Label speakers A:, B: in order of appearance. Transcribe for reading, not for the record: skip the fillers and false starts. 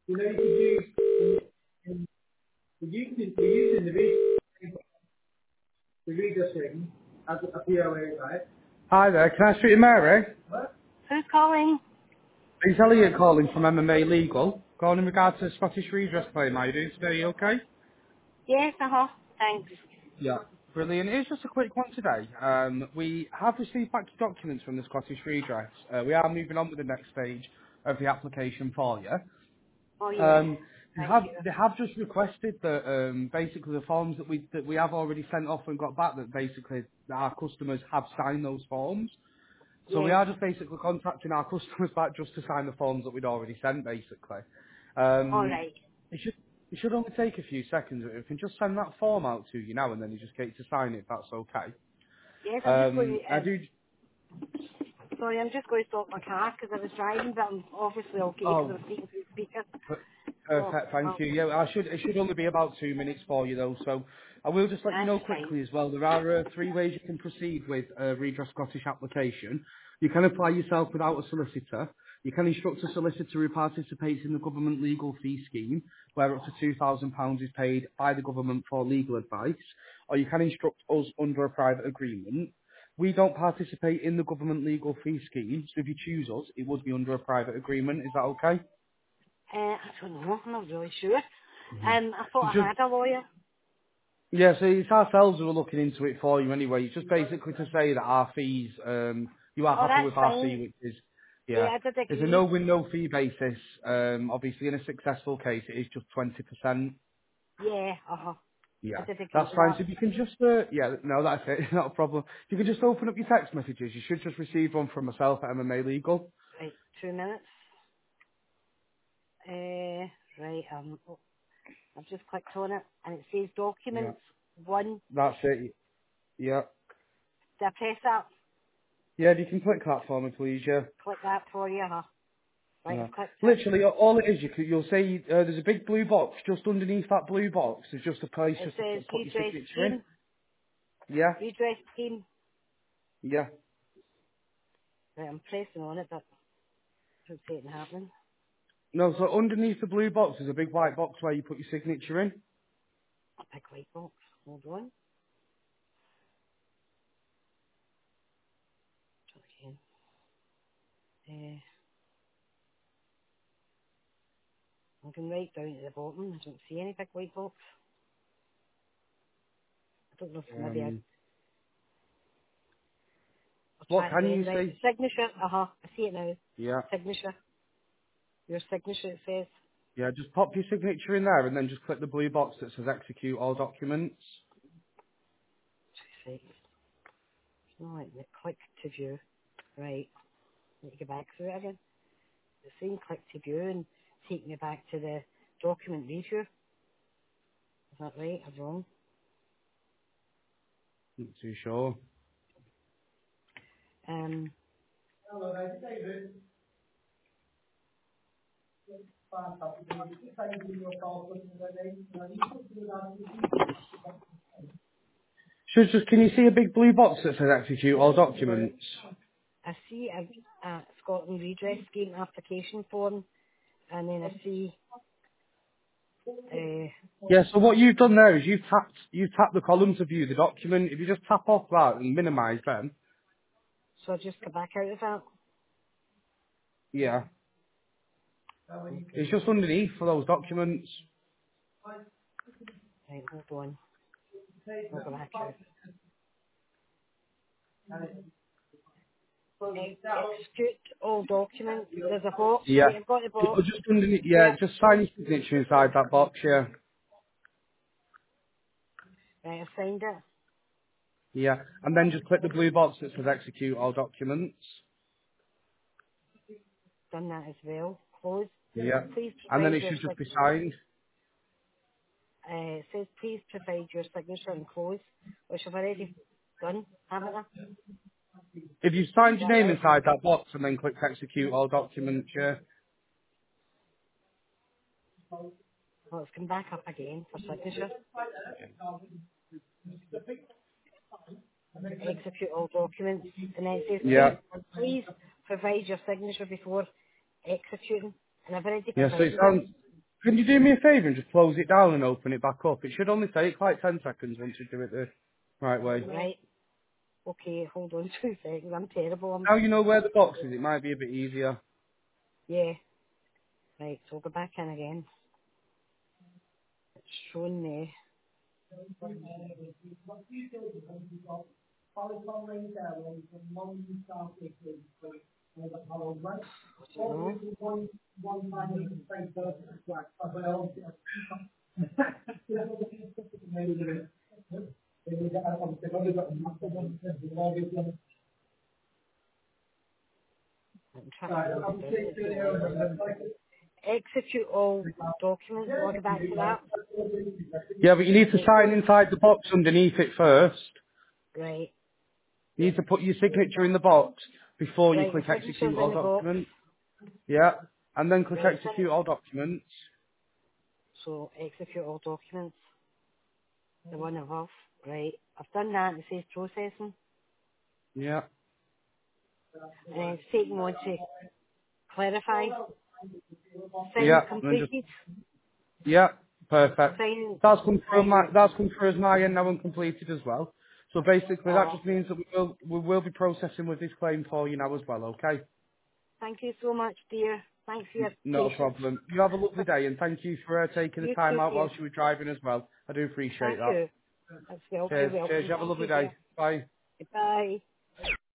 A: You know, you could use, we're using the reader thing as a POA, right? Hi there, can I speak to Mary?
B: Who's calling?
A: It's Elliot calling from MMA Legal. Calling in regards to the Scottish redress claim. How are you doing today? You okay?
B: Yes, thanks.
A: Yeah. Brilliant. It's just a quick one today. We have received back your documents from the Scottish redress. We are moving on with the next stage of the application for you.
B: Oh, yeah.
A: Um,
B: Thank you.
A: they have just requested that basically the forms that we have already sent off and got back, that basically that our customers have signed those forms. So we
B: Yes.
A: are just basically contacting our customers back just to sign the forms that we'd already sent, basically.
B: All
A: Um,
B: right.
A: it should it should only take a few seconds. We can just send that form out to you now, and then you just get to sign it. If that's okay.
B: Yes, I'm just going to,
A: I do.
B: sorry, I'm just going to stop my car because I was driving, but I'm obviously okay because I
A: Oh,
B: was speaking through speakers. So,
A: Perfect, thank you. Yeah, it should only be about 2 minutes for you though, so I will just let you
B: that's
A: know
B: fine.
A: quickly as well. There are three ways you can proceed with a Redress Scottish application. You can apply yourself without a solicitor. You can instruct a solicitor who participates in the government legal fee scheme, where up to £2,000 is paid by the government for legal advice, or you can instruct us under a private agreement. We don't participate in the government legal fee scheme, so if you choose us, it would be under a private agreement. Is that okay?
B: I don't know. I'm not really sure. I
A: So
B: thought I
A: just
B: had a lawyer.
A: Yeah, so it's ourselves who are looking into it for you anyway. It's just basically to say that our fees, you are
B: Oh,
A: happy
B: that's
A: with our
B: fine.
A: fee, which is,
B: Yeah,
A: yeah,
B: I did
A: it's a
B: agree.
A: no-win, no-fee basis. Obviously, in a successful case, it is just 20%.
B: Yeah, I
A: Yeah,
B: did agree
A: that's
B: to
A: fine.
B: that.
A: So if you can just, yeah, no, that's it, not a problem. If you can just open up your text messages, you should just receive one from myself at MMA Legal.
B: Right, 2 minutes. Right, I've just clicked on it and it says
A: Yeah,
B: documents 1.
A: that's it. Yeah.
B: Did I press that?
A: Yeah, if you can click that for me, please, yeah.
B: Click that for you, Right,
A: Yeah.
B: I've clicked it.
A: Literally, all it is, you'll say there's a big blue box just underneath that blue box. There's just a place
B: It
A: just to
B: says
A: put your
B: redress
A: signature in.
B: scheme.
A: Yeah,
B: Redress scheme.
A: yeah.
B: Right, I'm pressing on it, but I don't see it happening.
A: No, so underneath the blue box there's a big white box where you put your signature in.
B: A big white box. Hold on. Try again. I'm going right down to the bottom. I don't see any big white box. I don't know if maybe
A: Um,
B: I'll
A: what
B: try it
A: can
B: again.
A: you
B: Right,
A: see?
B: signature. I see it now.
A: Yeah,
B: Signature. Your signature, it says.
A: yeah. Just pop your signature in there and then just click the blue box that says execute all documents.
B: 2 seconds. No, let me click to view. Right. Let me go back through it again. The same click to view and take me back to the document review. Is that right or wrong?
A: Not too sure.
B: Um,
A: Can you see a big blue box that says execute all documents?
B: I see a Scotland Redress Scheme application form, and then I see,
A: Yeah, so what you've done there is you've tapped the column to view the document. If you just tap off that and minimise them,
B: so I just go back out of that.
A: yeah. It's
B: Okay,
A: just underneath for those documents.
B: right, hold on. I'll go back out. Execute all documents. There's a box.
A: Yeah.
B: Right, I've got the
A: People
B: box.
A: just underneath, yeah,
B: Yeah.
A: just sign your signature inside that box, yeah.
B: Right, I've signed it.
A: Yeah. And then just click the blue box that says execute all documents.
B: Done that as well. Close.
A: Yeah.
B: Please
A: And then
B: provide
A: it
B: your
A: should just be
B: signature.
A: signed.
B: It says please provide your signature and close, which I've already done, haven't I?
A: If you
B: Is
A: signed your
B: that
A: name
B: right?
A: inside that box and then click execute all documents, yeah.
B: Well, it's come back up again for signature. Execute all documents, and then it says
A: Yeah.
B: please provide your signature before executing, and I've already
A: Yeah, so
B: provided it.
A: Can you do me a favour and just close it down and open it back up? It should only take like 10 seconds once you do it the right way.
B: Right. Okay, hold on 2 seconds. I'm terrible.
A: Now you know where the box is, it might be a bit easier.
B: Yeah. Right, so I'll go back in again. It's showing me. I don't know. I'm trying to close it down. It's not letting me. Execute all documents. I'll go back to that.
A: Yeah, but you need to
B: Right.
A: sign inside the box underneath it first.
B: Right.
A: You need to put your signature in the box before you
B: Right, the
A: click
B: signature's
A: execute
B: in
A: all
B: the box.
A: documents. Yeah. And then click
B: Right,
A: execute all documents.
B: so execute all documents. The one above. Right. I've done that. It says processing.
A: Yeah.
B: And then it's taking on to clarify. Sign
A: Yeah. And then just,
B: completed.
A: yeah. Perfect.
B: Sign,
A: That's come through
B: sign.
A: that's come through as my end now and completed as well. So basically that
B: Oh,
A: just means that we will be processing with this claim for you now as well, okay?
B: thank you so much, dear. Thanks for your
A: Not a
B: patience.
A: problem. You have a lovely day and thank you for taking the
B: You
A: time
B: too,
A: out
B: dear.
A: whilst you were driving as well. I do appreciate
B: Thank
A: that.
B: you. That's very
A: Cheers. Cheers.
B: welcome.
A: You have a
B: Thank
A: lovely
B: you,
A: day.
B: dear.
A: Bye.
B: Goodbye.